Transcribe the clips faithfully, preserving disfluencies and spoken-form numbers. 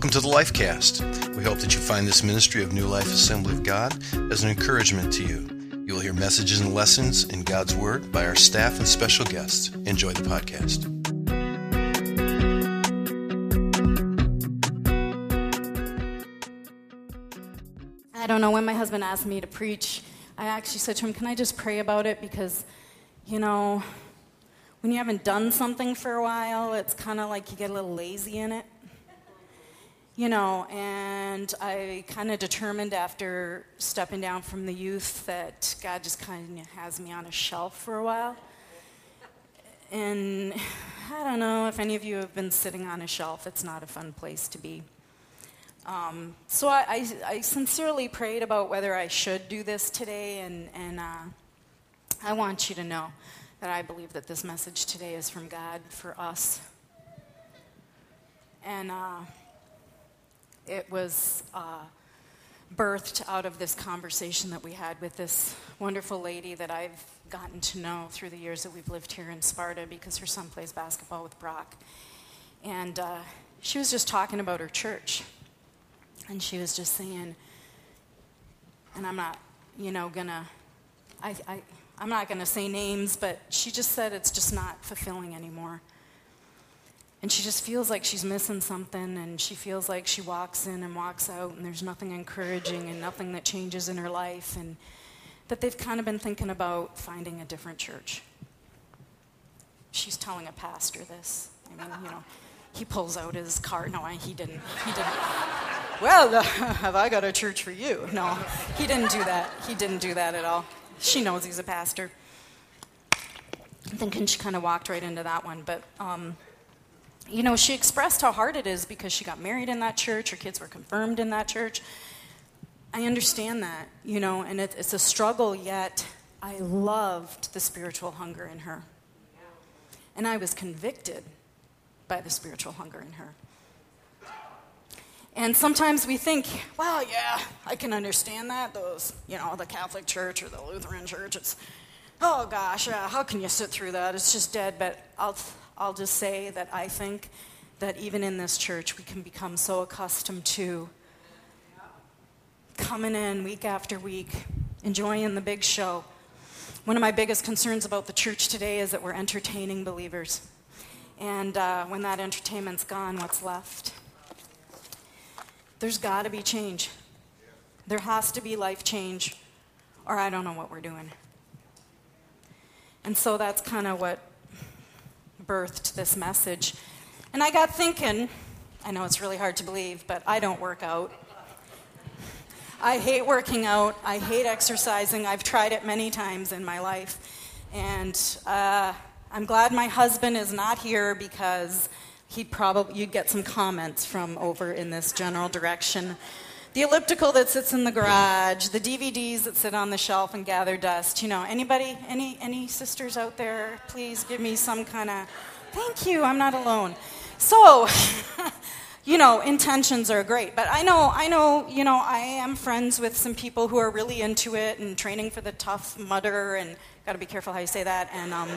Welcome to the Lifecast. We hope that you find this ministry of New Life Assembly of God as an encouragement to you. You will hear messages and lessons in God's Word by our staff and special guests. Enjoy the podcast. I don't know, when my husband asked me to preach, I actually said to him, can I just pray about it? Because, you know, when you haven't done something for a while, it's kind of like you get a little lazy in it. You know, and I kind of determined after stepping down from the youth that God just kind of has me on a shelf for a while. And I don't know if any of you have been sitting on a shelf. It's not a fun place to be. Um, so I, I, I sincerely prayed about whether I should do this today, and, and uh, I want you to know that I believe that this message today is from God for us. And uh, it was uh, birthed out of this conversation that we had with this wonderful lady that I've gotten to know through the years that we've lived here in Sparta, because her son plays basketball with Brock. And uh, she was just talking about her church. And she was just saying, and I'm not, you know, gonna, I, I, I'm not gonna say names, but she just said it's just not fulfilling anymore. And she just feels like she's missing something, and she feels like she walks in and walks out, and there's nothing encouraging and nothing that changes in her life, and that they've kind of been thinking about finding a different church. She's telling a pastor this. I mean, you know, he pulls out his card. No, he didn't. He didn't. Well, uh, have I got a church for you? No, he didn't do that. He didn't do that at all. She knows he's a pastor. I'm thinking she kind of walked right into that one. But, um, you know, she expressed how hard it is because she got married in that church. Her kids were confirmed in that church. I understand that, you know, and it, it's a struggle, yet I loved the spiritual hunger in her. And I was convicted by the spiritual hunger in her. And sometimes we think, well, yeah, I can understand that. Those, you know, the Catholic Church or the Lutheran Church, it's, oh gosh, uh, how can you sit through that? It's just dead. But I'll, I'll just say that I think that even in this church, we can become so accustomed to coming in week after week, enjoying the big show. One of my biggest concerns about the church today is that we're entertaining believers. And uh, when that entertainment's gone, what's left? There's got to be change. There has to be life change, or I don't know what we're doing. And so that's kind of what birthed this message. And I got thinking, I know it's really hard to believe, but I don't work out. I hate working out. I hate exercising. I've tried it many times in my life. And uh, I'm glad my husband is not here, because he'd probably, you'd get some comments from over in this general direction. The elliptical that sits in the garage, the D V Ds that sit on the shelf and gather dust. You know, anybody, any any sisters out there, please give me some kind of, thank you, I'm not alone. So, you know, intentions are great, but I know, I know, you know, I am friends with some people who are really into it and training for the Tough Mudder, and got to be careful how you say that, and um,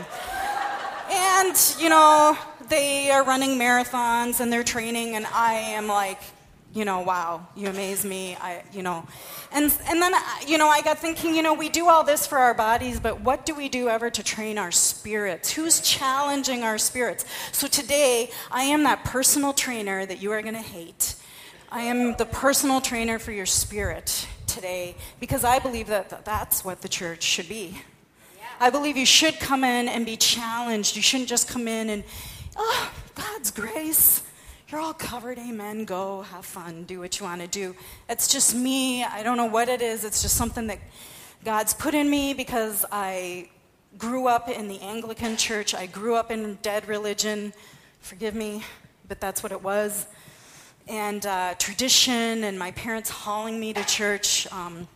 and you know, they are running marathons and they're training, and I am like, you know, wow, you amaze me, I, you know, and and then you know, I got thinking, you know, we do all this for our bodies, but what do we do ever to train our spirits? Who's challenging our spirits? So today, I am that personal trainer that you are going to hate. I am the personal trainer for your spirit today, because I believe that that's what the church should be. I believe you should come in and be challenged. You shouldn't just come in and, oh, God's grace. You're all covered, amen, go, have fun, do what you want to do. It's just me. I don't know what it is. It's just something that God's put in me because I grew up in the Anglican church. I grew up in dead religion. Forgive me, but that's what it was. And uh, tradition, and my parents hauling me to church. Um,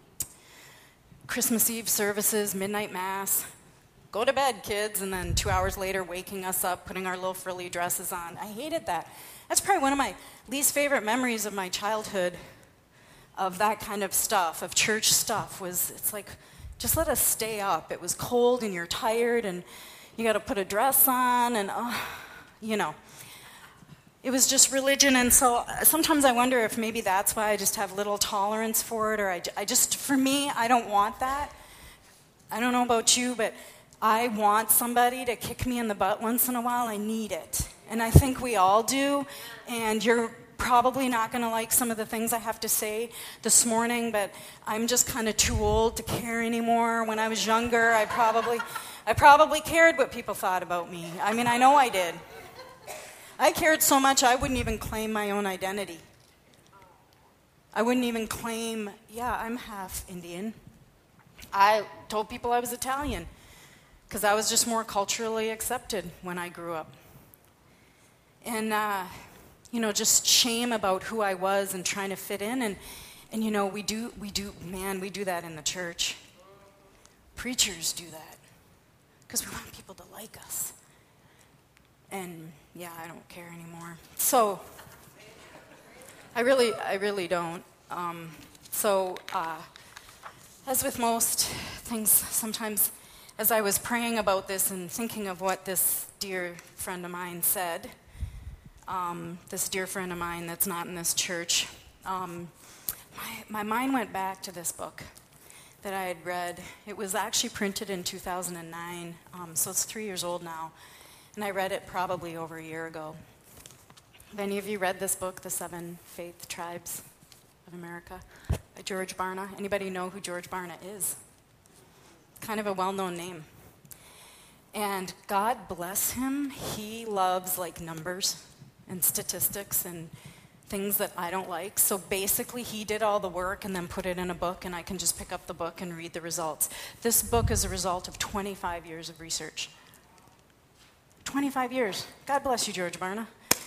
Christmas Eve services, midnight mass, go to bed, kids, and then two hours later waking us up, putting our little frilly dresses on. I hated that. That's probably one of my least favorite memories of my childhood, of that kind of stuff, of church stuff, was it's like, just let us stay up. It was cold and you're tired and you got to put a dress on and, uh, you know. it was just religion. And so sometimes I wonder if maybe that's why I just have little tolerance for it, or I, I just, for me, I don't want that. I don't know about you, but I want somebody to kick me in the butt once in a while. I need it. And I think we all do. And you're probably not going to like some of the things I have to say this morning, but I'm just kind of too old to care anymore. When I was younger, I probably, I probably cared what people thought about me. I mean, I know I did. I cared so much I wouldn't even claim my own identity. I wouldn't even claim, yeah, I'm half Indian. I told people I was Italian because I was just more culturally accepted when I grew up. And, uh, you know, just shame about who I was and trying to fit in. And, and you know, we do, we do, man, we do that in the church. Preachers do that because we want people to like us. And, yeah, I don't care anymore. So, I really, I really don't. Um, so, uh, as with most things, sometimes as I was praying about this and thinking of what this dear friend of mine said, Um, this dear friend of mine that's not in this church, um, my, my mind went back to this book that I had read. It was actually printed in two thousand nine, um, so it's three years old now, and I read it probably over a year ago. Have any of you read this book, The Seven Faith Tribes of America, by George Barna? Anybody know who George Barna is? Kind of a well-known name. And God bless him, he loves like numbers and statistics and things that I don't like. So basically, he did all the work and then put it in a book, and I can just pick up the book and read the results. This book is a result of twenty-five years of research. twenty-five years. God bless you, George Barna.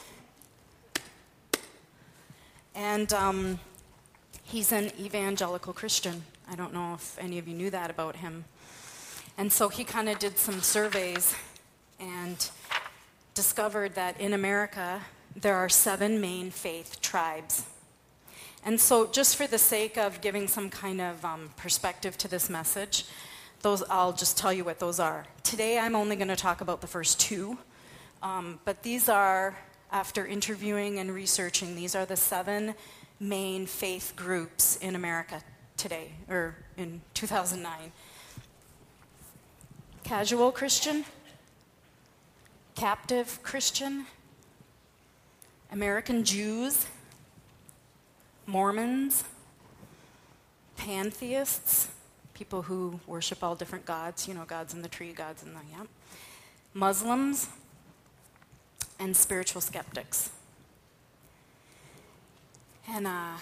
And um, he's an evangelical Christian. I don't know if any of you knew that about him. And so he kind of did some surveys and discovered that in America, there are seven main faith tribes. And so just for the sake of giving some kind of um, perspective to this message, those I'll just tell you what those are. Today, I'm only going to talk about the first two, um, but these are, after interviewing and researching, these are the seven main faith groups in America today, or in two thousand nine. Casual Christian, captive Christian, American Jews, Mormons, pantheists, people who worship all different gods, you know, gods in the tree, gods in the, yeah, Muslims, and spiritual skeptics. And uh,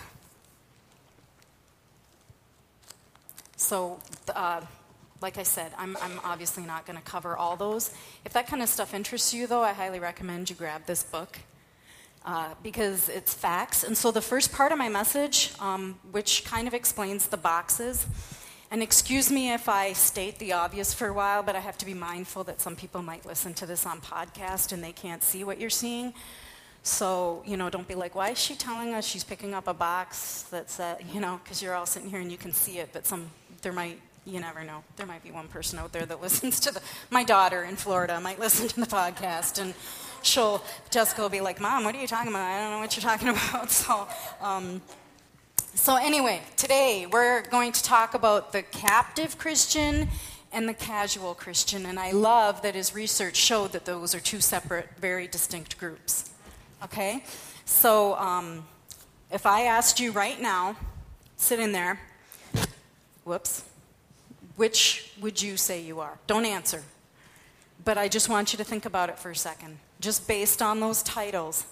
so, uh, like I said, I'm, I'm obviously not going to cover all those. If that kind of stuff interests you, though, I highly recommend you grab this book uh, because it's facts. And so the first part of my message, um, which kind of explains the boxes, and excuse me if I state the obvious for a while, but I have to be mindful that some people might listen to this on podcast and they can't see what you're seeing. So, you know, don't be like, why is she telling us she's picking up a box that's, uh, you know, because you're all sitting here and you can see it, but some, there might, you never know. There might be one person out there that listens to the, my daughter in Florida might listen to the podcast, and she'll, Jessica will be like, Mom, what are you talking about? I don't know what you're talking about. So, um, so anyway, today we're going to talk about the captive Christian and the casual Christian, and I love that his research showed that those are two separate, very distinct groups. Okay? So, um, if I asked you right now, sitting there, whoops, which would you say you are? Don't answer. But I just want you to think about it for a second. Just based on those titles.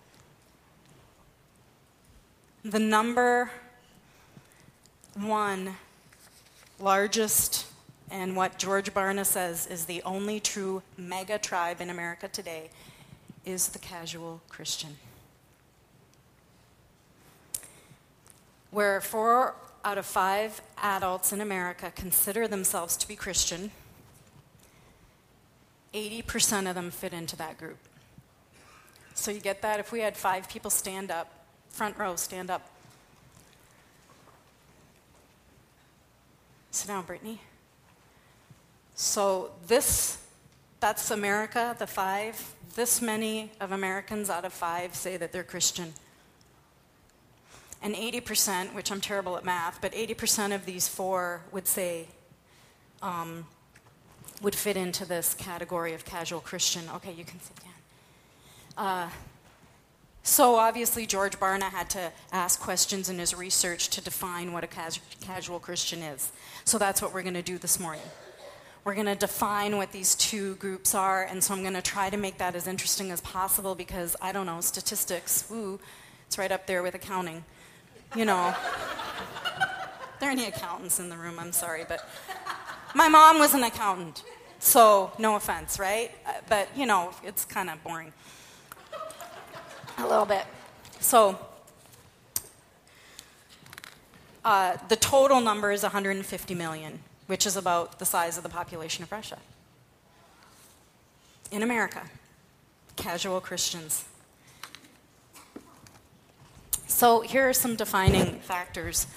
The number one largest, and what George Barna says is the only true mega tribe in America today, is the casual Christian. Where four out of five adults in America consider themselves to be Christian, eighty percent of them fit into that group. So you get that? If we had five people stand up, front row, stand up. Sit down, Brittany. So this That's America, the five. This many of Americans out of five say that they're Christian. And eighty percent, which I'm terrible at math, but eighty percent of these four would say, um, would fit into this category of casual Christian. Okay, you can sit down. Uh, so obviously George Barna had to ask questions in his research to define what a cas- casual Christian is. So that's what we're going to do this morning. We're going to define what these two groups are, and so I'm going to try to make that as interesting as possible because, I don't know, statistics, ooh, it's right up there with accounting. You know, are there any accountants in the room? I'm sorry, but my mom was an accountant, so no offense, right? Uh, but, you know, it's kind of boring. A little bit. So uh, the total number is one hundred fifty million, which is about the size of the population of Russia. In America, casual Christians. So here are some defining factors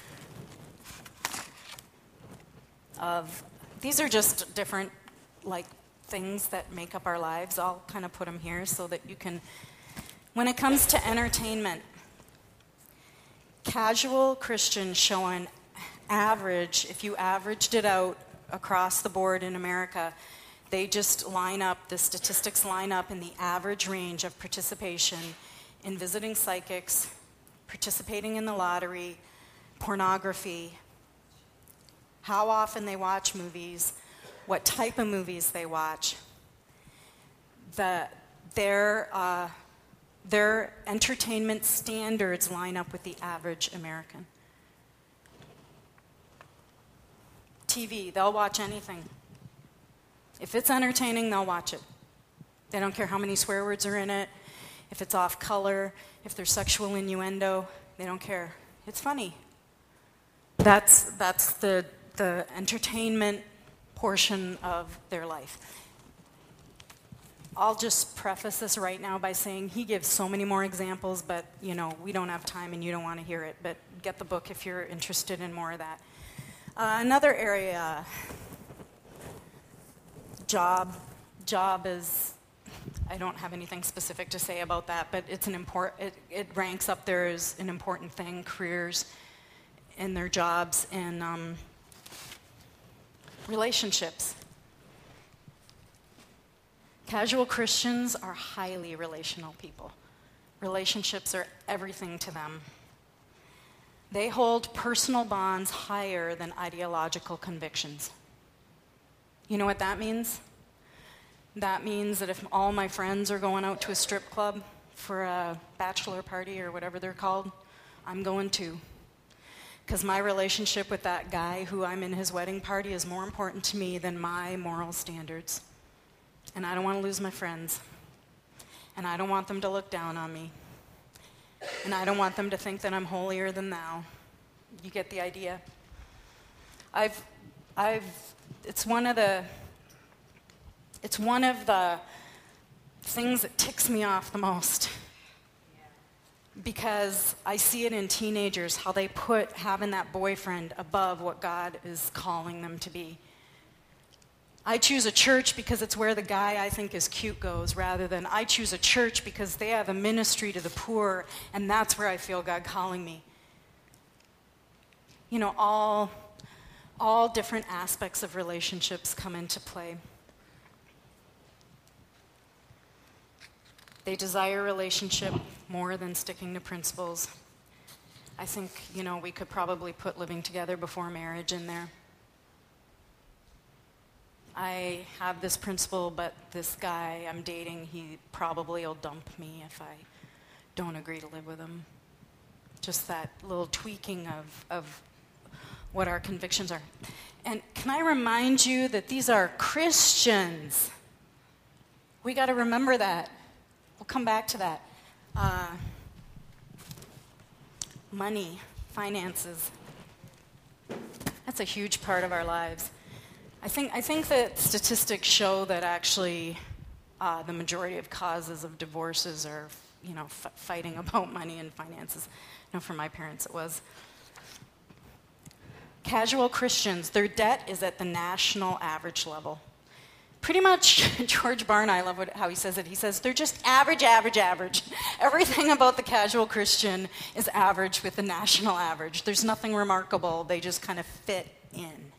of, these are just different like things that make up our lives. I'll kind of put them here so that you can, when it comes to entertainment, casual Christians show an average, if you averaged it out across the board in America, they just line up, the statistics line up in the average range of participation in visiting psychics, participating in the lottery, pornography, how often they watch movies, what type of movies they watch. The, their, uh, their entertainment standards line up with the average American. T V, they'll watch anything. If it's entertaining, they'll watch it. They don't care how many swear words are in it, if it's off color, if there's sexual innuendo, they don't care. It's funny. That's, that's the, the entertainment portion of their life. I'll just preface this right now by saying he gives so many more examples, but you know, we don't have time and you don't want to hear it, but get the book if you're interested in more of that. Uh, another area, job. Job is, I don't have anything specific to say about that, but it's an import, it, it ranks up there as an important thing, careers and their jobs and um, relationships. Casual Christians are highly relational people. Relationships are everything to them. They hold personal bonds higher than ideological convictions. You know what that means? That means that if all my friends are going out to a strip club for a bachelor party or whatever they're called, I'm going too. Because my relationship with that guy who I'm in his wedding party is more important to me than my moral standards. And I don't want to lose my friends. And I don't want them to look down on me. And I don't want them to think that I'm holier than thou. You get the idea? I've, I've, it's one of the, it's one of the things that ticks me off the most. Because I see it in teenagers, how they put having that boyfriend above what God is calling them to be. I choose a church because it's where the guy I think is cute goes, rather than I choose a church because they have a ministry to the poor, and that's where I feel God calling me. You know, all, all different aspects of relationships come into play. They desire relationship more than sticking to principles. I think, you know, we could probably put living together before marriage in there. I have this principle, but this guy I'm dating, he probably will dump me if I don't agree to live with him. Just that little tweaking of, of what our convictions are. And can I remind you that these are Christians? We got to remember that. We'll come back to that. Uh, money, finances. That's a huge part of our lives. I think I think that statistics show that actually uh, the majority of causes of divorces are, you know, f- fighting about money and finances. I know for my parents it was. Casual Christians, their debt is at the national average level. pretty much, George Barna, I love what, how he says it. He says, they're just average, average, average. Everything about the casual Christian is average with the national average. There's nothing remarkable. They just kind of fit in.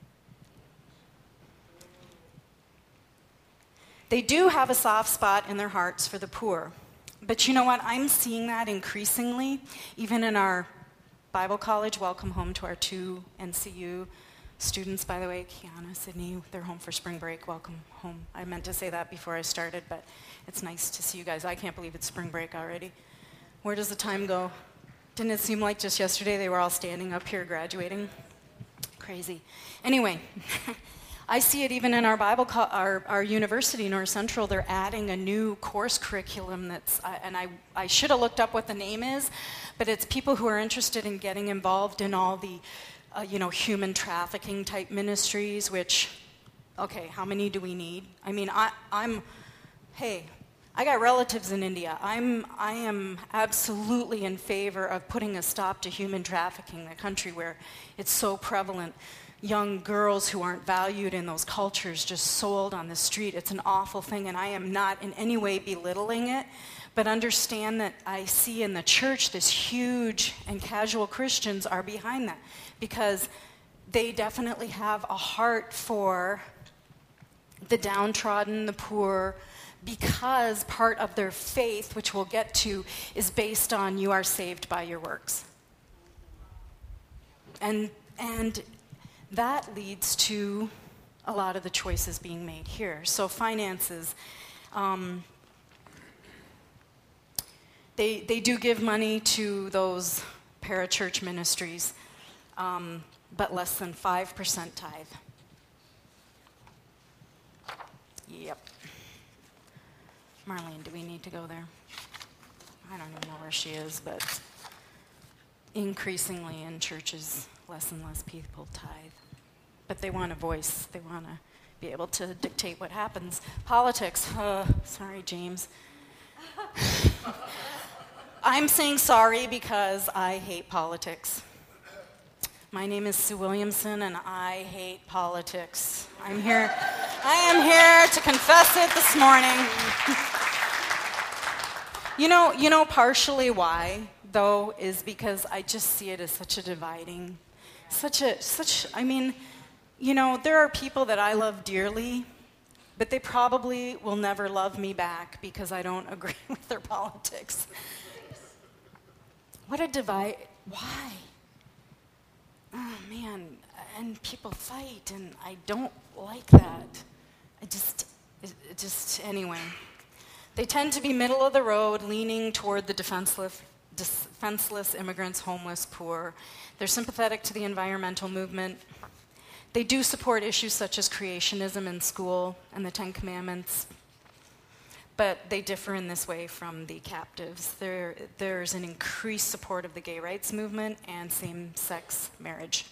They do have a soft spot in their hearts for the poor. But you know what? I'm seeing that increasingly, even in our Bible college. Welcome home to our two N C U students, by the way. Kiana, Sydney, they're home for spring break. Welcome home. I meant to say that before I started, but it's nice to see you guys. I can't believe it's spring break already. Where does the time go? Didn't it seem like just yesterday they were all standing up here graduating? Crazy. Anyway, I see it even in our Bible, co- our, our university, North Central. They're adding a new course curriculum that's, uh, and I, I should have looked up what the name is, but it's people who are interested in getting involved in all the, uh, you know, human trafficking type ministries, which, okay, how many do we need? I mean, I, I'm, hey, I got relatives in India. I'm, I am absolutely in favor of putting a stop to human trafficking, a country where it's so prevalent. Young girls who aren't valued in those cultures just sold on the street. It's an awful thing, and I am not in any way belittling it, but understand that I see in the church this huge, and casual Christians are behind that, because they definitely have a heart for the downtrodden, the poor, because part of their faith, which we'll get to, is based on you are saved by your works. And and that leads to a lot of the choices being made here. So finances, um, they they do give money to those parachurch ministries, um, but less than five percent tithe. Yep. Marlene, do we need to go there? I don't even know where she is, but increasingly in churches, less and less people tithe. But they want a voice. They want to be able to dictate what happens. Politics. Uh, sorry, James. I'm saying sorry because I hate politics. My name is Sue Williamson, and I hate politics. I'm here. I am here to confess it this morning. you know, you know, partially why, though, is because I just see it as such a dividing, such a, such. I mean, you know, there are people that I love dearly, but they probably will never love me back because I don't agree with their politics. What a divide! Why? Oh, man, and people fight, and I don't like that. I just, it, it just, anyway. They tend to be middle of the road, leaning toward the defenseless, defenseless immigrants, homeless, poor. They're sympathetic to the environmental movement. They do support issues such as creationism in school and the Ten Commandments. But they differ in this way from the captives. There, there's an increased support of the gay rights movement and same-sex marriage.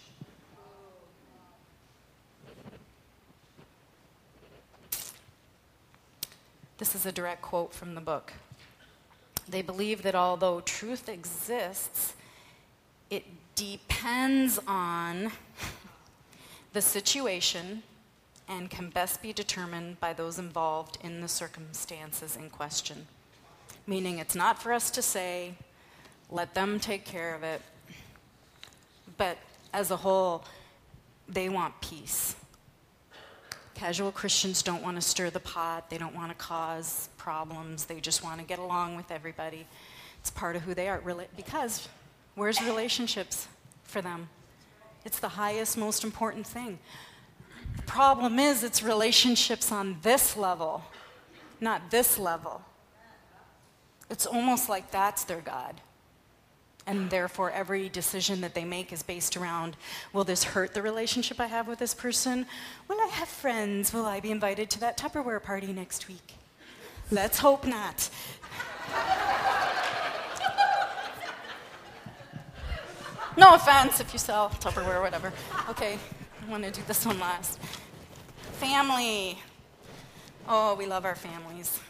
This is a direct quote from the book. They believe that although truth exists, it depends on the situation and can best be determined by those involved in the circumstances in question. Meaning it's not for us to say, let them take care of it. But as a whole, they want peace. Casual Christians don't want to stir the pot. They don't want to cause problems. They just want to get along with everybody. It's part of who they are. Because where's relationships for them? It's the highest, most important thing. The problem is it's relationships on this level, not this level. It's almost like that's their God. And therefore, every decision that they make is based around, will this hurt the relationship I have with this person? Will I have friends? Will I be invited to that Tupperware party next week? Let's hope not. No offense if you sell Tupperware, whatever. Okay. I want to do this one last. Family. Oh, we love our families.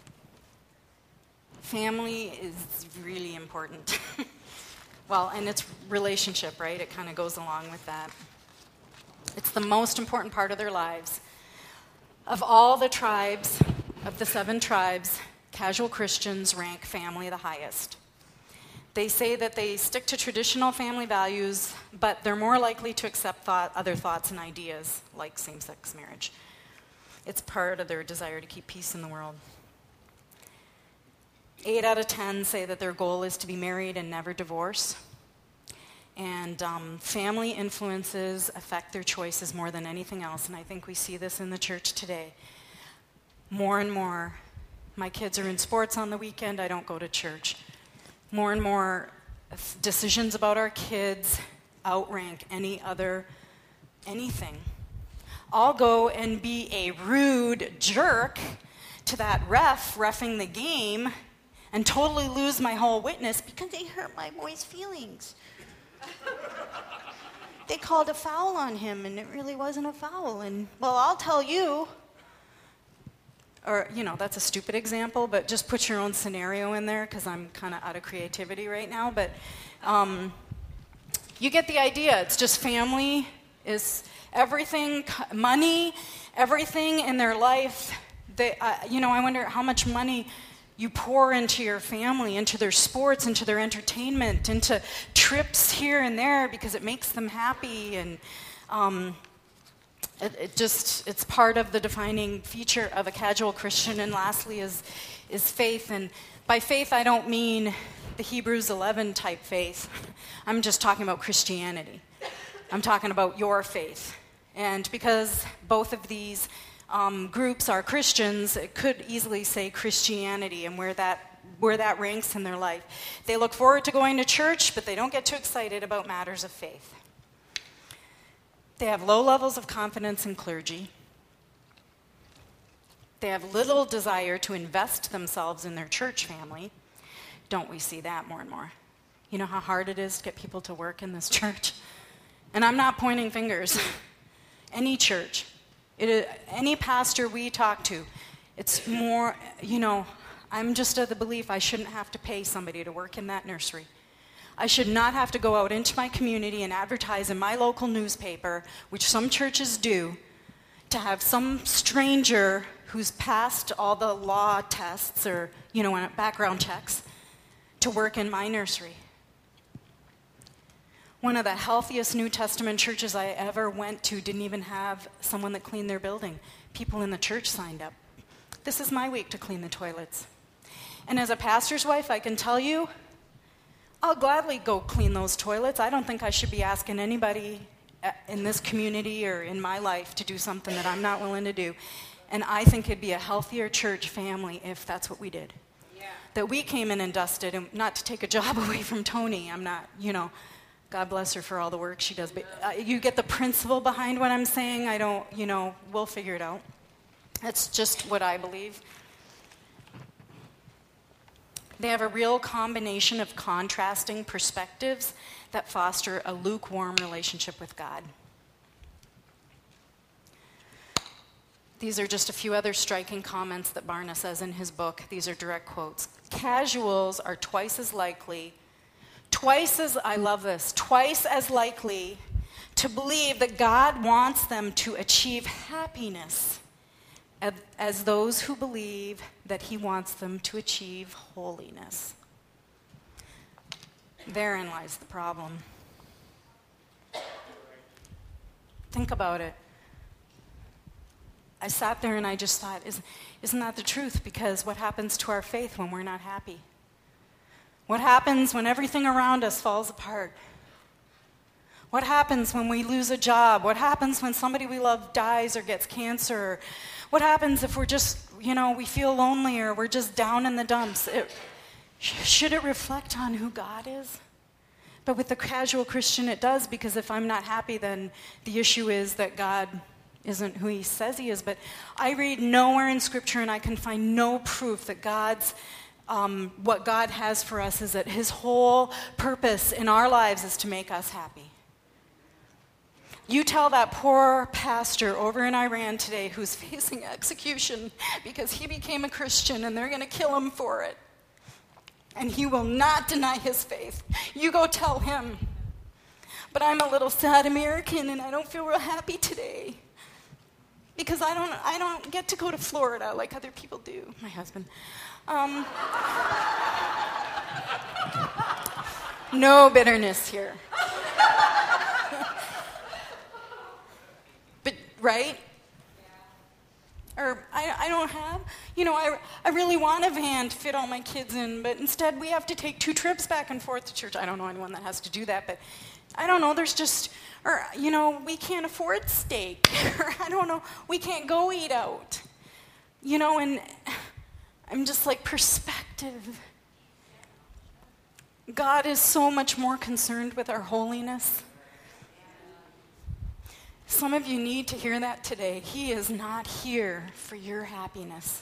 Family is really important. Well, and it's relationship, right? It kind of goes along with that. It's the most important part of their lives. Of all the tribes, of the seven tribes, casual Christians rank family the highest. They say that they stick to traditional family values, but they're more likely to accept thought, other thoughts and ideas, like same-sex marriage. It's part of their desire to keep peace in the world. Eight out of ten say that their goal is to be married and never divorce. And um, family influences affect their choices more than anything else, and I think we see this in the church today. More and more, my kids are in sports on the weekend, I don't go to church. More and more decisions about our kids outrank any other anything. I'll go and be a rude jerk to that ref reffing the game and totally lose my whole witness because they hurt my boy's feelings. They called a foul on him and it really wasn't a foul. And, well, I'll tell you. Or, you know, that's a stupid example, but just put your own scenario in there because I'm kind of out of creativity right now. But um, you get the idea. It's just family is everything, money, everything in their life. They, uh, you know, I wonder how much money you pour into your family, into their sports, into their entertainment, into trips here and there because it makes them happy. And um, it, it just, it's part of the defining feature of a casual Christian. And lastly is, is faith. And by faith, I don't mean the Hebrews eleven type faith. I'm just talking about Christianity. I'm talking about your faith. And because both of these um, groups are Christians, it could easily say Christianity and where that where that ranks in their life. They look forward to going to church, but they don't get too excited about matters of faith. They have low levels of confidence in clergy. They have little desire to invest themselves in their church family. Don't we see that more and more? You know how hard it is to get people to work in this church? And I'm not pointing fingers. Any church, it is, any pastor we talk to, it's more, you know, I'm just of the belief I shouldn't have to pay somebody to work in that nursery. I should not have to go out into my community and advertise in my local newspaper, which some churches do, to have some stranger who's passed all the law tests or, you know, background checks to work in my nursery. One of the healthiest New Testament churches I ever went to didn't even have someone that cleaned their building. People in the church signed up. This is my week to clean the toilets. And as a pastor's wife, I can tell you, I'll gladly go clean those toilets. I don't think I should be asking anybody in this community or in my life to do something that I'm not willing to do. And I think it'd be a healthier church family if that's what we did. Yeah. That we came in and dusted, and not to take a job away from Tony. I'm not, you know, God bless her for all the work she does. But uh, you get the principle behind what I'm saying. I don't, you know, we'll figure it out. That's just what I believe. They have a real combination of contrasting perspectives that foster a lukewarm relationship with God. These are just a few other striking comments that Barna says in his book. These are direct quotes. Casuals are twice as likely, twice as, I love this, twice as likely to believe that God wants them to achieve happiness as those who believe that he wants them to achieve holiness. Therein lies the problem. Think about it. I sat there and I just thought, isn't that the truth? Because what happens to our faith when we're not happy? What happens when everything around us falls apart? What happens when we lose a job? What happens when somebody we love dies or gets cancer? What happens if we're just, you know, we feel lonely or we're just down in the dumps? It, should it reflect on who God is? But with the casual Christian, it does, because if I'm not happy, then the issue is that God isn't who he says he is. But I read nowhere in Scripture, and I can find no proof that God's Um, what God has for us is that his whole purpose in our lives is to make us happy. You tell that poor pastor over in Iran today who's facing execution because he became a Christian and they're going to kill him for it. And he will not deny his faith. You go tell him. But I'm a little sad American and I don't feel real happy today. because I don't, I don't get to go to Florida like other people do, my husband. Um, no bitterness here. But, right? Or I, I don't have, you know, I, I really want a van to fit all my kids in, but instead we have to take two trips back and forth to church. I don't know anyone that has to do that, but I don't know, there's just, or, you know, we can't afford steak, or I don't know, we can't go eat out. You know, and I'm just like, perspective. God is so much more concerned with our holiness. Some of you need to hear that today. He is not here for your happiness.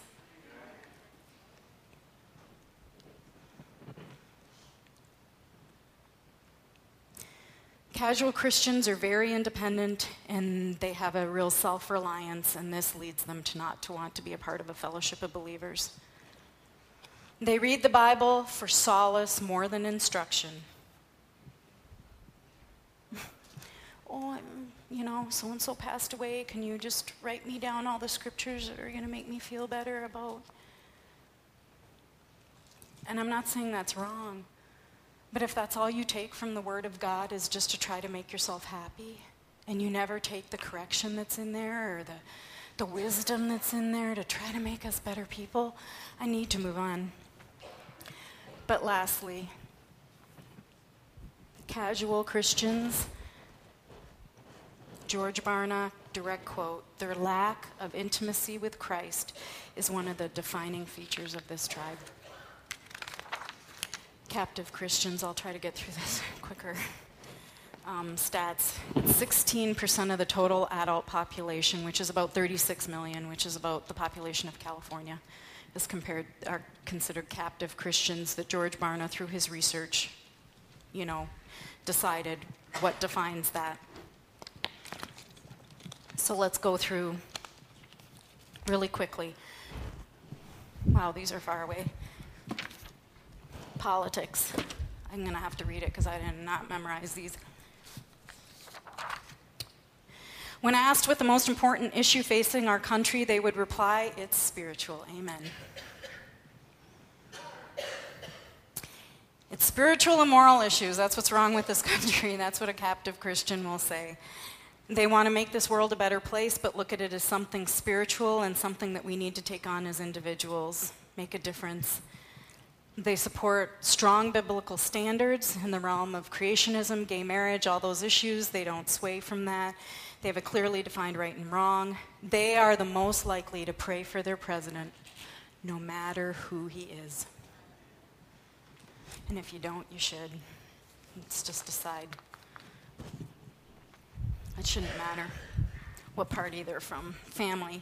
Casual Christians are very independent, and they have a real self-reliance, and this leads them to not to want to be a part of a fellowship of believers. They read the Bible for solace more than instruction. Oh, I'm, you know, so-and-so passed away. Can you just write me down all the scriptures that are going to make me feel better about? And I'm not saying that's wrong. But if that's all you take from the Word of God is just to try to make yourself happy, and you never take the correction that's in there or the, the wisdom that's in there to try to make us better people, I need to move on. But lastly, casual Christians, George Barna, direct quote, their lack of intimacy with Christ is one of the defining features of this tribe. Captive Christians, I'll try to get through this quicker. Um, stats, sixteen percent of the total adult population, which is about thirty-six million, which is about the population of California, is compared, are considered captive Christians that George Barna, through his research, you know, decided what defines that. So let's go through really quickly. Wow, these are far away. Politics. I'm going to have to read it because I did not memorize these. When asked what the most important issue facing our country, they would reply, it's spiritual. Amen. It's spiritual and moral issues. That's what's wrong with this country. That's what a captive Christian will say. They want to make this world a better place, but look at it as something spiritual and something that we need to take on as individuals, make a difference. They support strong biblical standards in the realm of creationism, gay marriage, all those issues. They don't sway from that. They have a clearly defined right and wrong. They are the most likely to pray for their president, no matter who he is. And if you don't, you should. Let's just decide. It shouldn't matter what party they're from, family.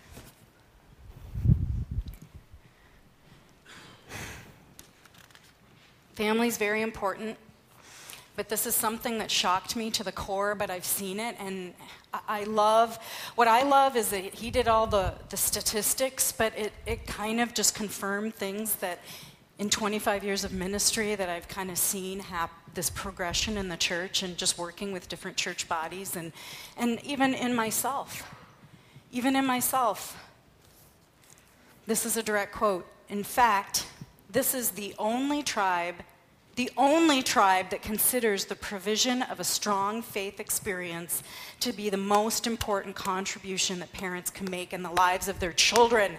Family is very important, but this is something that shocked me to the core, but I've seen it, and I love, what I love is that he did all the, the statistics, but it, it kind of just confirmed things that in twenty-five years of ministry that I've kind of seen hap- this progression in the church and just working with different church bodies, and, and even in myself, even in myself. This is a direct quote. In fact, this is the only tribe, the only tribe that considers the provision of a strong faith experience to be the most important contribution that parents can make in the lives of their children.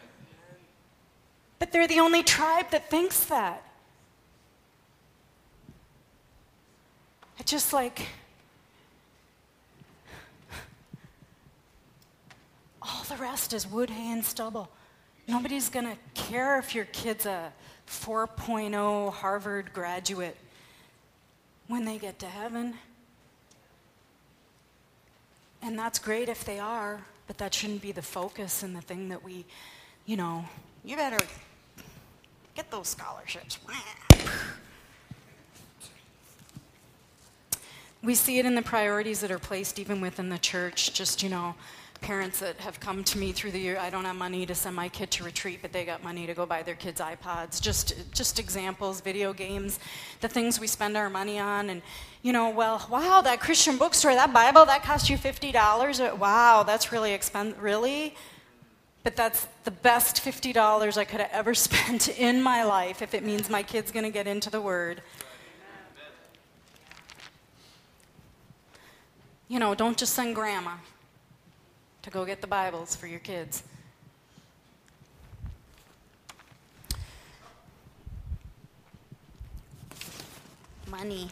But they're the only tribe that thinks that. It's just like, all the rest is wood, hay, and stubble. Nobody's going to care if your kid's a four point oh Harvard graduate when they get to heaven. And that's great if they are, but that shouldn't be the focus and the thing that we, you know, you better get those scholarships. We see it in the priorities that are placed even within the church, just, you know, parents that have come to me through the year. I don't have money to send my kid to retreat, but they got money to go buy their kids iPods. Just just examples, video games, the things we spend our money on. And, you know, well, wow, that Christian bookstore, that Bible, that cost you fifty dollars? Wow, that's really expensive. Really? But that's the best fifty dollars I could have ever spent in my life if it means my kid's going to get into the Word. You know, don't just send grandma to go get the Bibles for your kids. Money.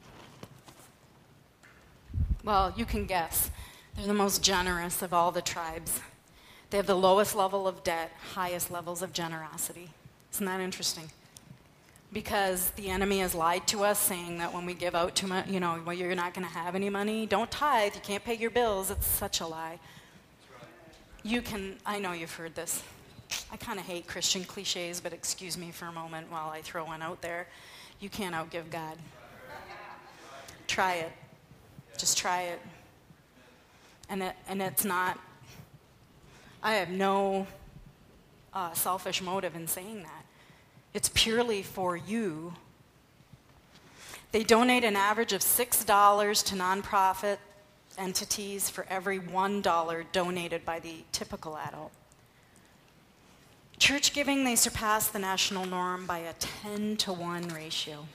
Well, you can guess. They're the most generous of all the tribes. They have the lowest level of debt, highest levels of generosity. Isn't that interesting? Because the enemy has lied to us, saying that when we give out too much, you know, well, you're not going to have any money. Don't tithe. You can't pay your bills. It's such a lie. You can, I know you've heard this. I kind of hate Christian cliches, but excuse me for a moment while I throw one out there. You can't outgive God. Try it. Just try it. And it, and it's not, I have no uh, selfish motive in saying that. It's purely for you. They donate an average of six dollars to nonprofit entities for every one dollar donated by the typical adult. Church giving, they surpass the national norm by a ten to one ratio.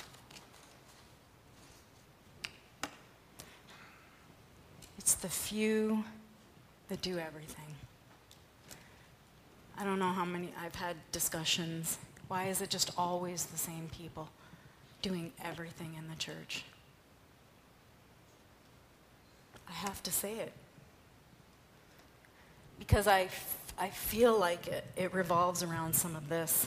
It's the few that do everything. I don't know how many, I've had discussions. Why is it just always the same people doing everything in the church? I have to say it. Because I, f- I feel like it, it revolves around some of this.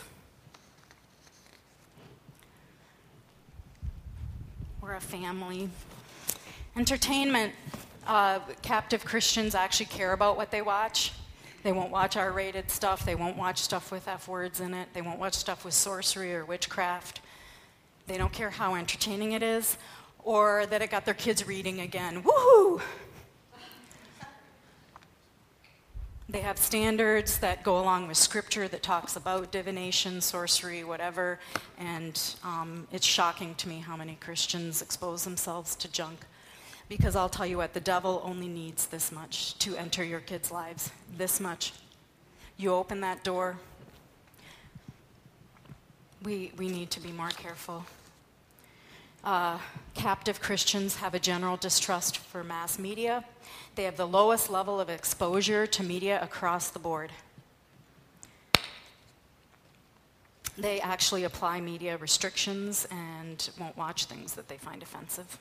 We're a family. Entertainment. Uh, captive Christians actually care about what they watch. They won't watch R-rated stuff. They won't watch stuff with F words in it. They won't watch stuff with sorcery or witchcraft. They don't care how entertaining it is or that it got their kids reading again. Woohoo! They have standards that go along with scripture that talks about divination, sorcery, whatever, and um, it's shocking to me how many Christians expose themselves to junk. Because I'll tell you what, the devil only needs this much to enter your kids' lives. This much. You open that door. We, we need to be more careful. Uh, captive Christians have a general distrust for mass media. They have the lowest level of exposure to media across the board. They actually apply media restrictions and won't watch things that they find offensive.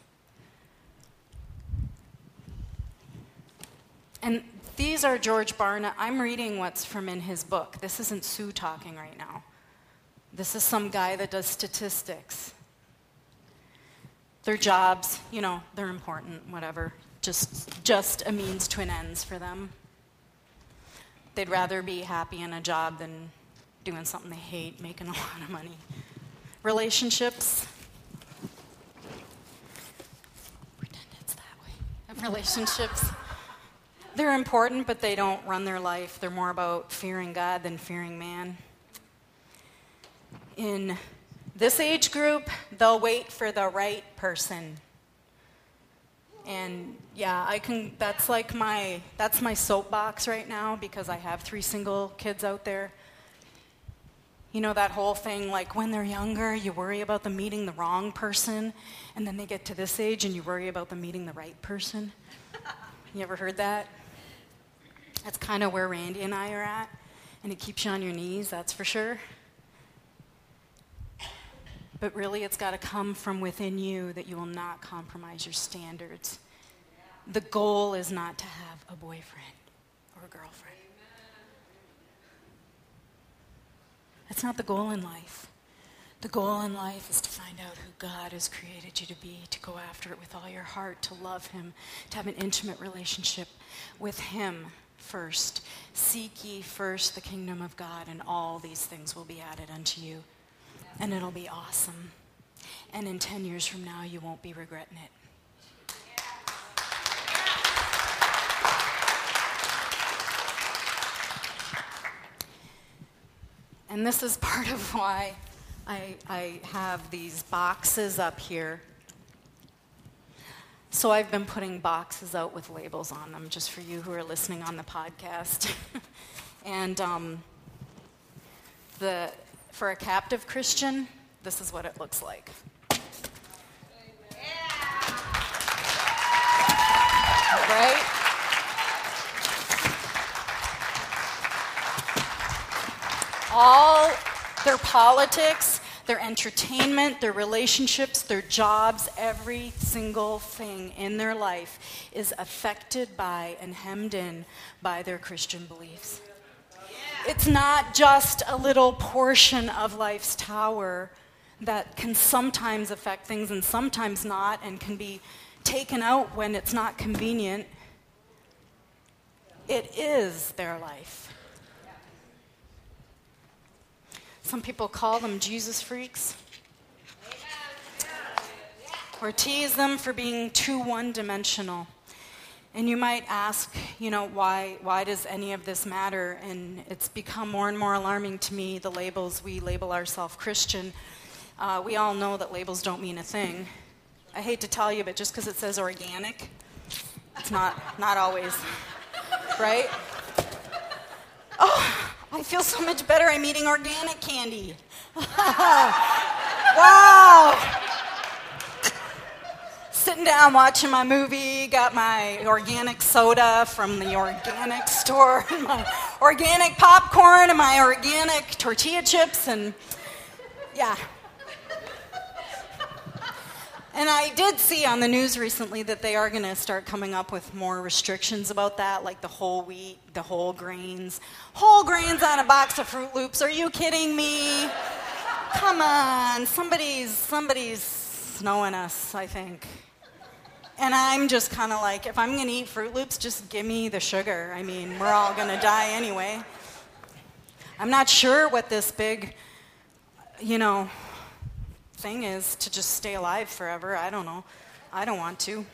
And these are George Barna. I'm reading what's from in his book. This isn't Sue talking right now. This is some guy that does statistics. Their jobs, you know, they're important, whatever. Just, just a means to an ends for them. They'd rather be happy in a job than doing something they hate, making a lot of money. Relationships. Pretend it's that way. Relationships. They're important, but they don't run their life. They're more about fearing God than fearing man. In this age group, they'll wait for the right person. And yeah, I can, that's like my, that's my soapbox right now because I have three single kids out there. You know that whole thing, like when they're younger, you worry about them meeting the wrong person, and then they get to this age and you worry about them meeting the right person. You ever heard that? That's kind of where Randy and I are at, and it keeps you on your knees, that's for sure. But really, it's got to come from within you that you will not compromise your standards. The goal is not to have a boyfriend or a girlfriend. That's not the goal in life. The goal in life is to find out who God has created you to be, to go after it with all your heart, to love him, to have an intimate relationship with him first. Seek ye first the kingdom of God, and all these things will be added unto you. And it'll be awesome. And in ten years from now, you won't be regretting it. And this is part of why I, I have these boxes up here. So I've been putting boxes out with labels on them, just for you who are listening on the podcast. and um, the for a captive Christian, this is what it looks like. Right? All their politics, their entertainment, their relationships, their jobs, every single thing in their life is affected by and hemmed in by their Christian beliefs. It's not just a little portion of life's tower that can sometimes affect things and sometimes not, and can be taken out when it's not convenient. It is their life. Some people call them Jesus freaks, or tease them for being too one-dimensional. And you might ask, you know, why why does any of this matter? And it's become more and more alarming to me, the labels we label ourselves Christian. Uh, we all know that labels don't mean a thing. I hate to tell you, but just because it says organic, it's not not always, right? Oh, I feel so much better. I'm eating organic candy. Wow. Sitting down watching my movie, got my organic soda from the organic store, and my organic popcorn and my organic tortilla chips, and yeah. And I did see on the news recently that they are going to start coming up with more restrictions about that, like the whole wheat, the whole grains. Whole grains on a box of Fruit Loops. Are you kidding me? Come on. Somebody's, somebody's snowing us, I think. And I'm just kind of like, if I'm going to eat Fruit Loops, just give me the sugar. I mean, we're all going to die anyway. I'm not sure what this big, you know, thing is to just stay alive forever. I don't know. I don't want to.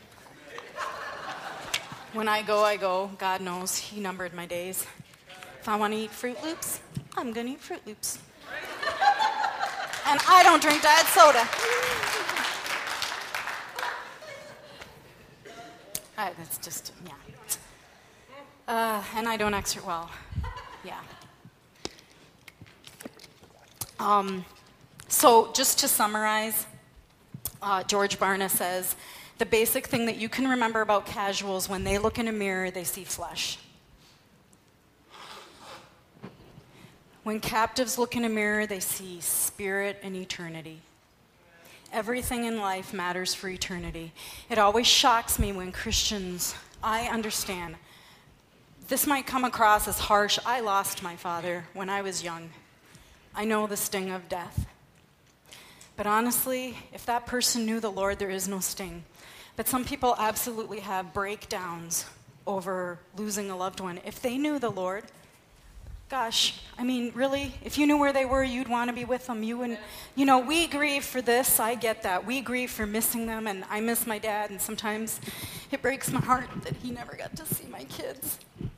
When I go, I go. God knows. He numbered my days. If I want to eat Fruit Loops, I'm going to eat Fruit Loops. And I don't drink diet soda. Uh, that's just, yeah. Uh, and I don't exercise, well, yeah. Um, so just to summarize, uh, George Barna says, the basic thing that you can remember about casuals, when they look in a mirror, they see flesh. When captives look in a mirror, they see spirit and eternity. Everything in life matters for eternity. It always shocks me when Christians, I understand, this might come across as harsh. I lost my father when I was young. I know the sting of death. But honestly, if that person knew the Lord, there is no sting. But some people absolutely have breakdowns over losing a loved one. If they knew the Lord, gosh, I mean, really, if you knew where they were, you'd want to be with them. You wouldn't, you know, we grieve for this. I get that. We grieve for missing them, and I miss my dad, and sometimes it breaks my heart that he never got to see my kids.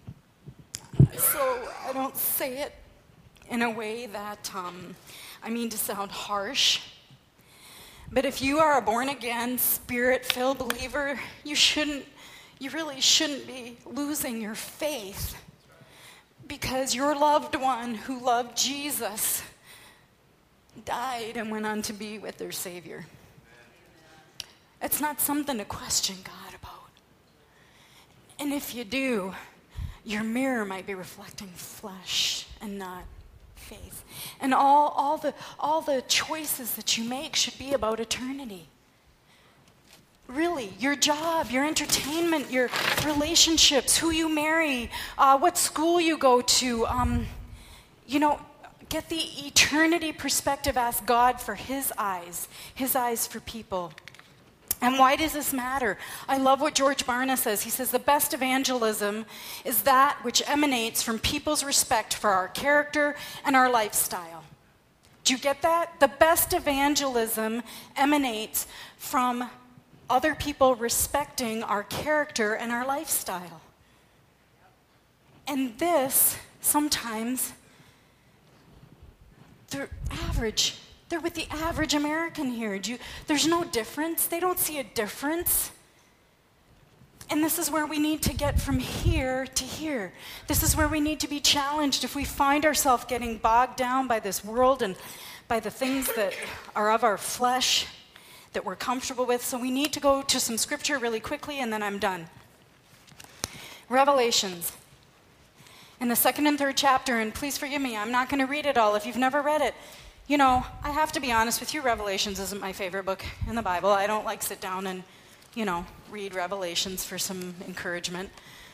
So I don't say it in a way that, um, I mean to sound harsh. But if you are a born-again, spirit-filled believer, you shouldn't, you really shouldn't be losing your faith. Because your loved one who loved Jesus died and went on to be with their Savior. It's not something to question God about. And if you do, your mirror might be reflecting flesh and not faith. And all, all, the, all the choices that you make should be about eternity. Really, your job, your entertainment, your relationships, who you marry, uh, what school you go to, um, you know, get the eternity perspective. Ask God for his eyes, his eyes for people. And why does this matter? I love what George Barna says. He says, the best evangelism is that which emanates from people's respect for our character and our lifestyle. Do you get that? The best evangelism emanates from other people respecting our character and our lifestyle. And this, sometimes, they're average. They're with the average American here. Do you, there's no difference. They don't see a difference. And this is where we need to get from here to here. This is where we need to be challenged if we find ourselves getting bogged down by this world and by the things that are of our flesh that we're comfortable with. So we need to go to some scripture really quickly, and then I'm done. Revelations. In the second and third chapter, and please forgive me, I'm not going to read it all if you've never read it. You know, I have to be honest with you, Revelations isn't my favorite book in the Bible. I don't like sit down and, you know, read Revelations for some encouragement.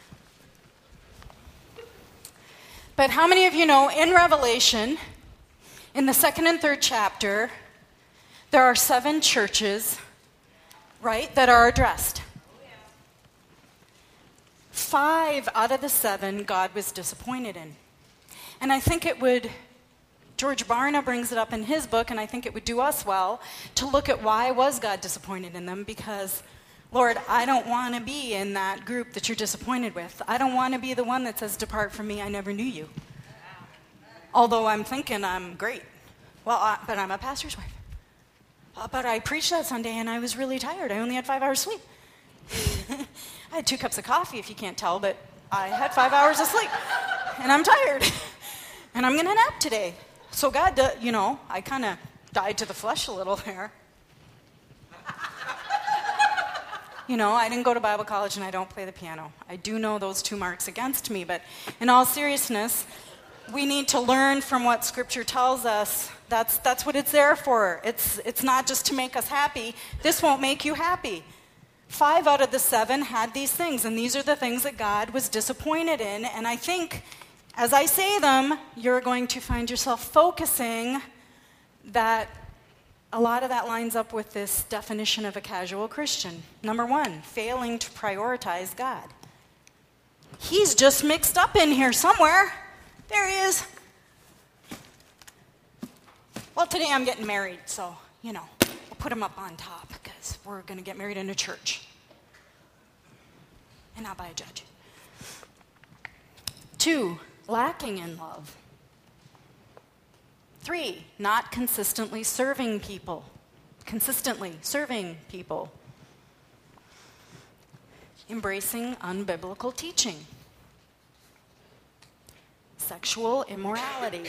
But how many of you know in Revelation, in the second and third chapter, there are seven churches, right, that are addressed? Five out of the seven God was disappointed in. And I think it would, George Barna brings it up in his book, and I think it would do us well to look at why was God disappointed in them, because, Lord, I don't want to be in that group that you're disappointed with. I don't want to be the one that says, depart from me, I never knew you. Although I'm thinking I'm great. Well, I, but I'm a pastor's wife. Uh, but I preached that Sunday, and I was really tired. I only had five hours sleep. I had two cups of coffee, if you can't tell, but I had five hours of sleep. And I'm tired. And I'm going to nap today. So God, uh, you know, I kind of died to the flesh a little there. You know, I didn't go to Bible college and I don't play the piano. I do know those two marks against me, but in all seriousness, we need to learn from what Scripture tells us. That's that's what it's there for. It's it's not just to make us happy. This won't make you happy. Five out of the seven had these things, and these are the things that God was disappointed in. And I think, as I say them, you're going to find yourself focusing that a lot of that lines up with this definition of a casual Christian. Number one, failing to prioritize God. He's just mixed up in here somewhere. There he is. Well, today I'm getting married, so, you know, we'll put him up on top because we're going to get married in a church and not by a judge. Two, lacking in love. Three, not consistently serving people. Consistently serving people. Embracing unbiblical teaching. Sexual immorality.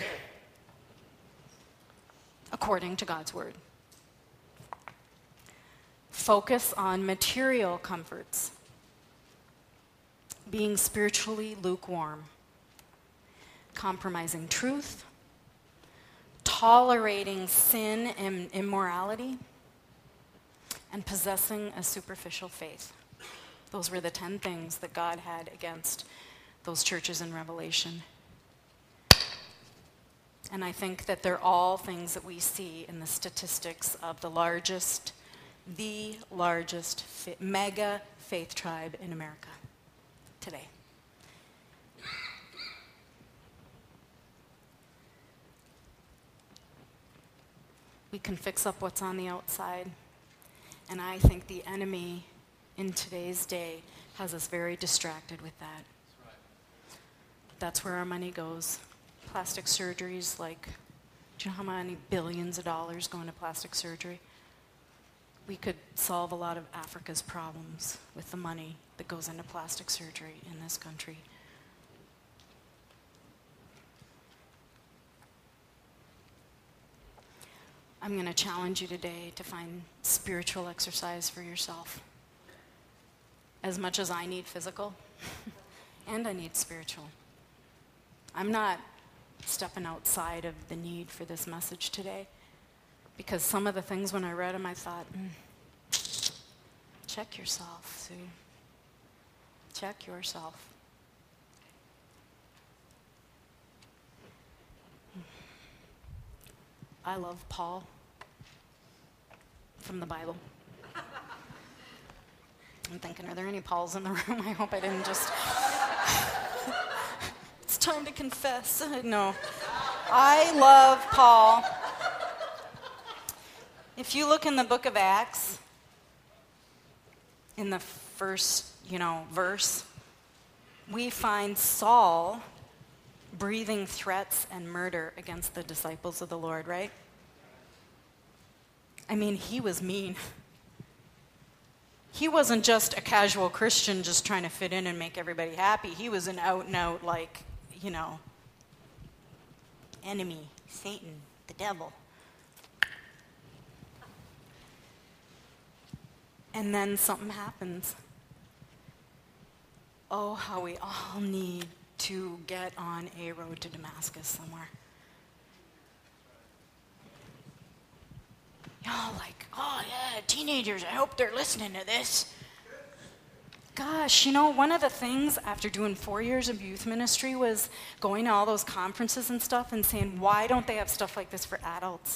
According to God's word. Focus on material comforts. Being spiritually lukewarm. Compromising truth. Tolerating sin and immorality, and possessing a superficial faith. Those were the ten things that God had against those churches in Revelation. And I think that they're all things that we see in the statistics of the largest, the largest fa- mega faith tribe in America today. We can fix up what's on the outside. And I think the enemy in today's day has us very distracted with that. That's right. That's where our money goes. Plastic surgeries, like, do you know how many billions of dollars go into plastic surgery? We could solve a lot of Africa's problems with the money that goes into plastic surgery in this country. I'm going to challenge you today to find spiritual exercise for yourself. As much as I need physical, and I need spiritual. I'm not stepping outside of the need for this message today, because some of the things when I read them, I thought, mm, check yourself, Sue. Check yourself. I love Paul from the Bible. I'm thinking, are there any Pauls in the room? I hope I didn't just... It's time to confess. No. I love Paul. If you look in the book of Acts, in the first, you know, verse, we find Saul breathing threats and murder against the disciples of the Lord, right? I mean, he was mean. He wasn't just a casual Christian just trying to fit in and make everybody happy. He was an out and out, like, you know, enemy, Satan, the devil. And then something happens. Oh, how we all need to get on a road to Damascus somewhere. Y'all like, oh yeah, teenagers, I hope they're listening to this. Gosh, you know, one of the things after doing four years of youth ministry was going to all those conferences and stuff and saying, why don't they have stuff like this for adults?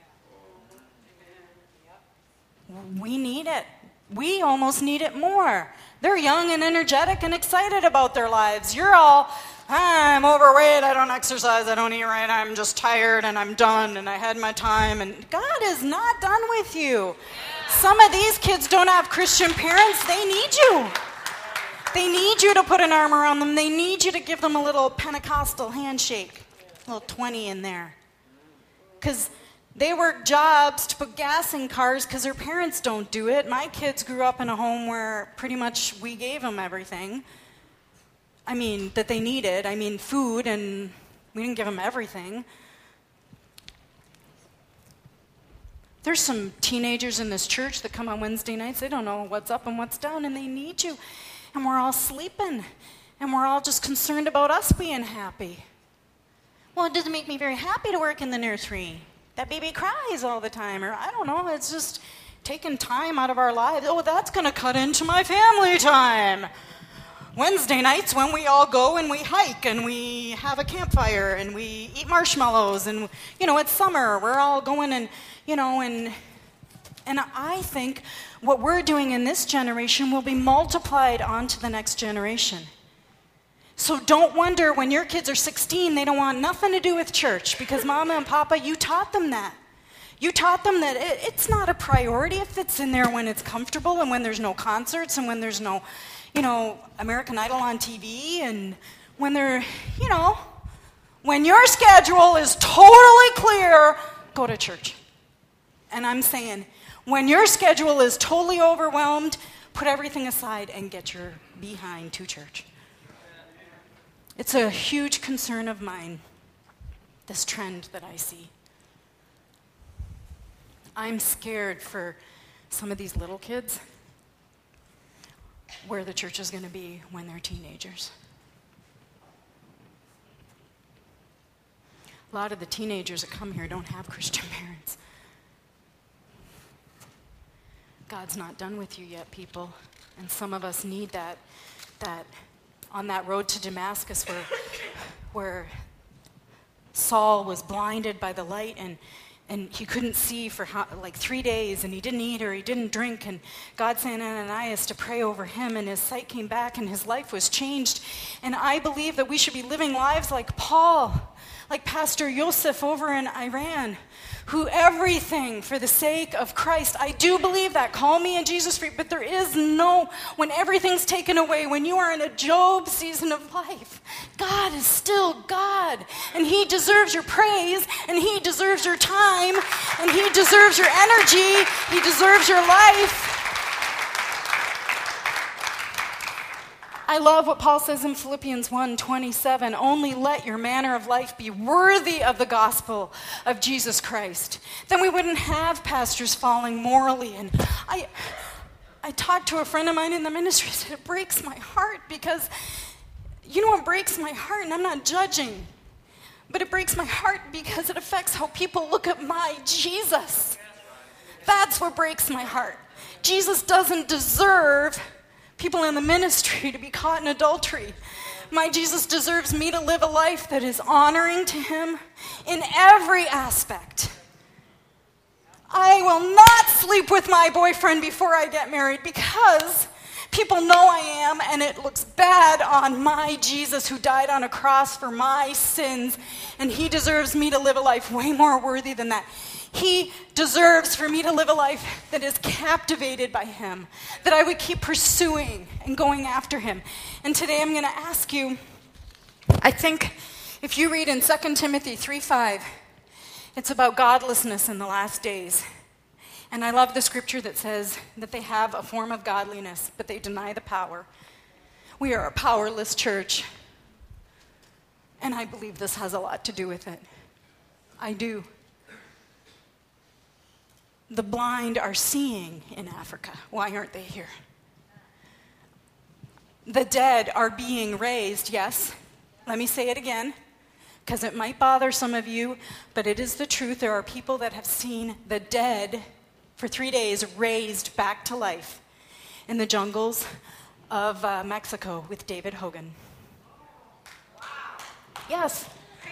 We need it. We almost need it more. They're young and energetic and excited about their lives. You're all, I'm overweight, I don't exercise, I don't eat right, I'm just tired and I'm done and I had my time. And God is not done with you. Some of these kids don't have Christian parents. They need you. They need you to put an arm around them. They need you to give them a little Pentecostal handshake, a little twenty in there. Because they work jobs to put gas in cars because their parents don't do it. My kids grew up in a home where pretty much we gave them everything. I mean, that they needed. I mean, food, and we didn't give them everything. There's some teenagers in this church that come on Wednesday nights. They don't know what's up and what's down, and they need you. And we're all sleeping, and we're all just concerned about us being happy. Well, it doesn't make me very happy to work in the nursery. That baby cries all the time, or I don't know, it's just taking time out of our lives. Oh, that's going to cut into my family time. Wednesday nights when we all go and we hike and we have a campfire and we eat marshmallows and, you know, it's summer. We're all going and, you know, and and I think what we're doing in this generation will be multiplied onto the next generation. So don't wonder when your kids are sixteen, they don't want nothing to do with church because Mama and Papa, you taught them that. You taught them that it, it's not a priority. It fits in there when it's comfortable and when there's no concerts and when there's no, you know, American Idol on T V and when they're, you know, when your schedule is totally clear, go to church. And I'm saying, when your schedule is totally overwhelmed, put everything aside and get your behind to church. It's a huge concern of mine, this trend that I see. I'm scared for some of these little kids where the church is going to be when they're teenagers. A lot of the teenagers that come here don't have Christian parents. God's not done with you yet, people. And some of us need that, that on that road to Damascus where, where Saul was blinded by the light and, and he couldn't see for how, like three days and he didn't eat or he didn't drink, and God sent Ananias to pray over him and his sight came back and his life was changed. And I believe that we should be living lives like Paul, like Pastor Yosef over in Iran, who everything for the sake of Christ. I do believe that. Call me in Jesus free, but there is no, when everything's taken away, when you are in a Job season of life, God is still God, and he deserves your praise, and he deserves your time, and he deserves your energy, he deserves your life. I love what Paul says in Philippians one twenty-seven, only let your manner of life be worthy of the gospel of Jesus Christ. Then we wouldn't have pastors falling morally. And I I talked to a friend of mine in the ministry, said it breaks my heart because, you know what breaks my heart, and I'm not judging, but it breaks my heart because it affects how people look at my Jesus. That's what breaks my heart. Jesus doesn't deserve people in the ministry to be caught in adultery. My Jesus deserves me to live a life that is honoring to him in every aspect. I will not sleep with my boyfriend before I get married because people know I am, and it looks bad on my Jesus who died on a cross for my sins, and he deserves me to live a life way more worthy than that. He deserves for me to live a life that is captivated by him, that I would keep pursuing and going after him. And today I'm going to ask you, I think If you read in Second Timothy three five, it's about godlessness in the last days. And I love the scripture that says that they have a form of godliness, but they deny the power. We are a powerless church. And I believe this has a lot to do with it. I do. The blind are seeing in Africa. Why aren't they here? The dead are being raised, yes. Let me say it again, because it might bother some of you, but it is the truth. There are people that have seen the dead for three days raised back to life in the jungles of uh, Mexico with David Hogan. Yes.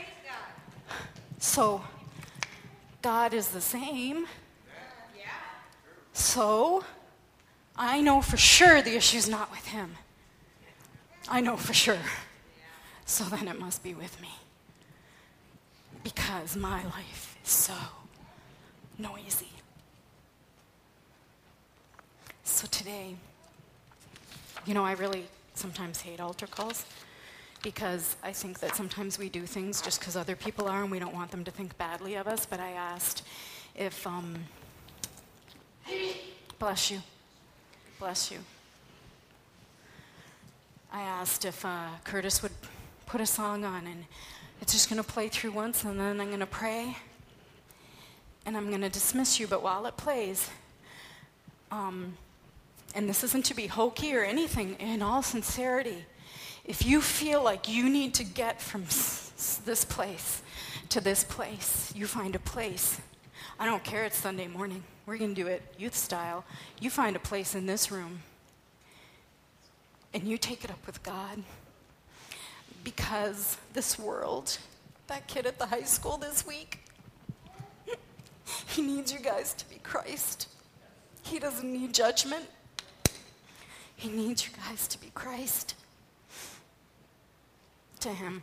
So, God is the same. So, I know for sure the issue's not with him. I know for sure. So then it must be with me. Because my life is so noisy. So today, you know, I really sometimes hate altar calls because I think that sometimes we do things just because other people are and we don't want them to think badly of us. But I asked if, um, bless you, bless you. I asked if uh, Curtis would put a song on, and it's just going to play through once, and then I'm going to pray, and I'm going to dismiss you. But while it plays, um, and this isn't to be hokey or anything, in all sincerity, if you feel like you need to get from s- this place to this place, you find a place. I don't care, it's Sunday morning. We're going to do it youth style. You find a place in this room, and you take it up with God. Because this world, that kid at the high school this week, he needs you guys to be Christ. He doesn't need judgment. He needs you guys to be Christ to him.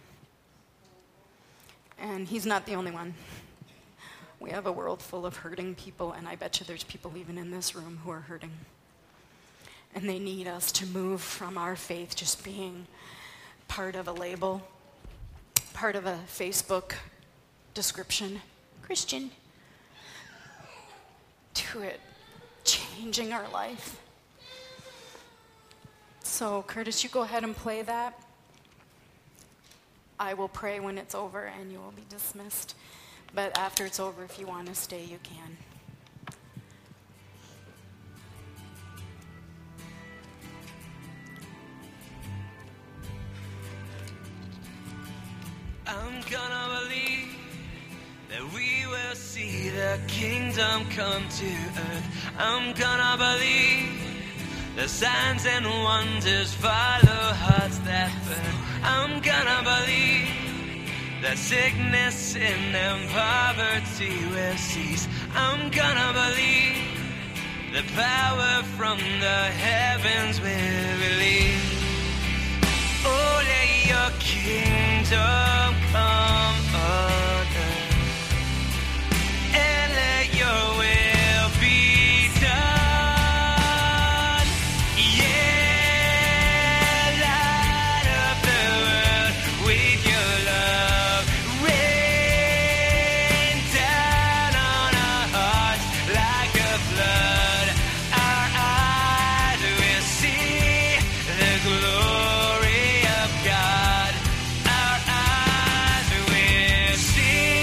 And he's not the only one. We have a world full of hurting people, and I bet you there's people even in this room who are hurting. And they need us to move from our faith just being part of a label, part of a Facebook description, Christian, to it changing our life. So, Curtis, you go ahead and play that. I will pray when it's over and you will be dismissed. But after it's over, if you want to stay, you can. I'm gonna believe that we will see the kingdom come to earth. I'm gonna believe the signs and wonders follow hearts that burn. I'm gonna believe that sickness and poverty will cease. I'm gonna believe the power from the heavens will release. Oh, let your kingdom come on earth, and let your will be done. Yeah, light up the world with your love. Rain down on our hearts like a flood. Our eyes will see the glory of God. Our eyes will see.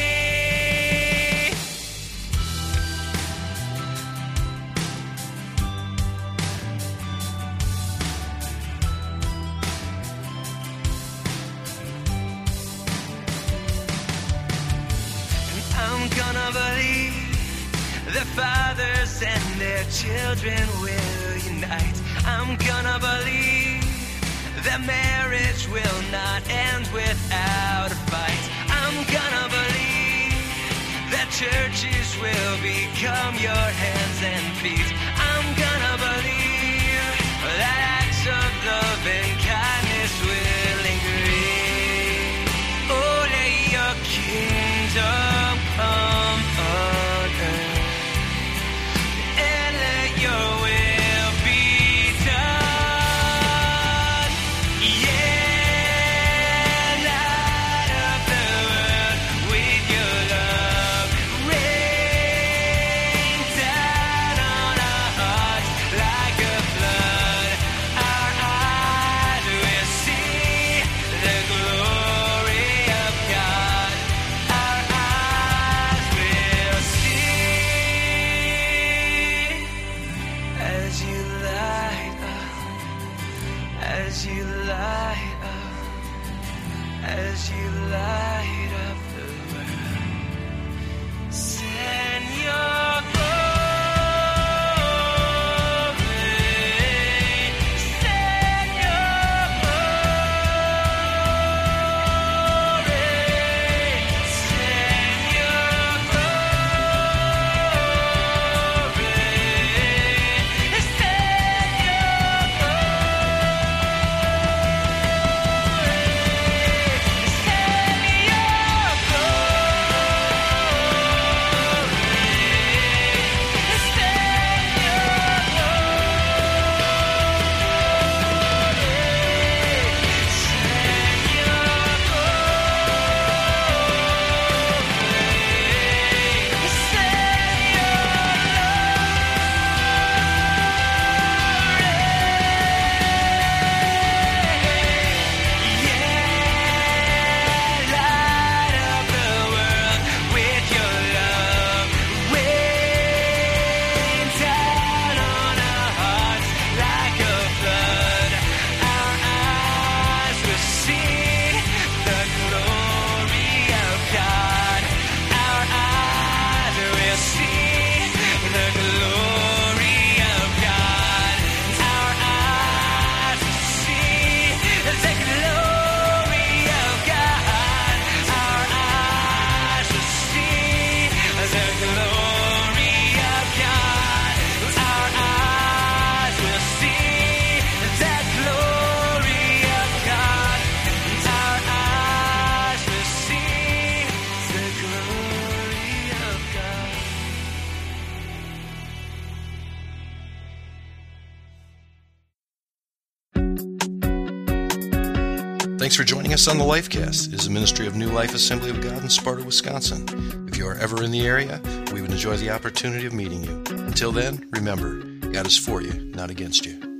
And I'm gonna believe the fathers and their children will unite. I'm gonna believe that marriage will not end without a fight. I'm gonna believe that churches will become your hands and feet. I'm gonna believe that acts of love and kindness will linger. Oh, let your kingdom come on earth, and let your will be done. Yeah, light Thanks for joining us on the Lifecast. It is a ministry of New Life Assembly of God in Sparta, Wisconsin. If you are ever in the area, we would enjoy the opportunity of meeting you. Until then, remember, God is for you, not against you.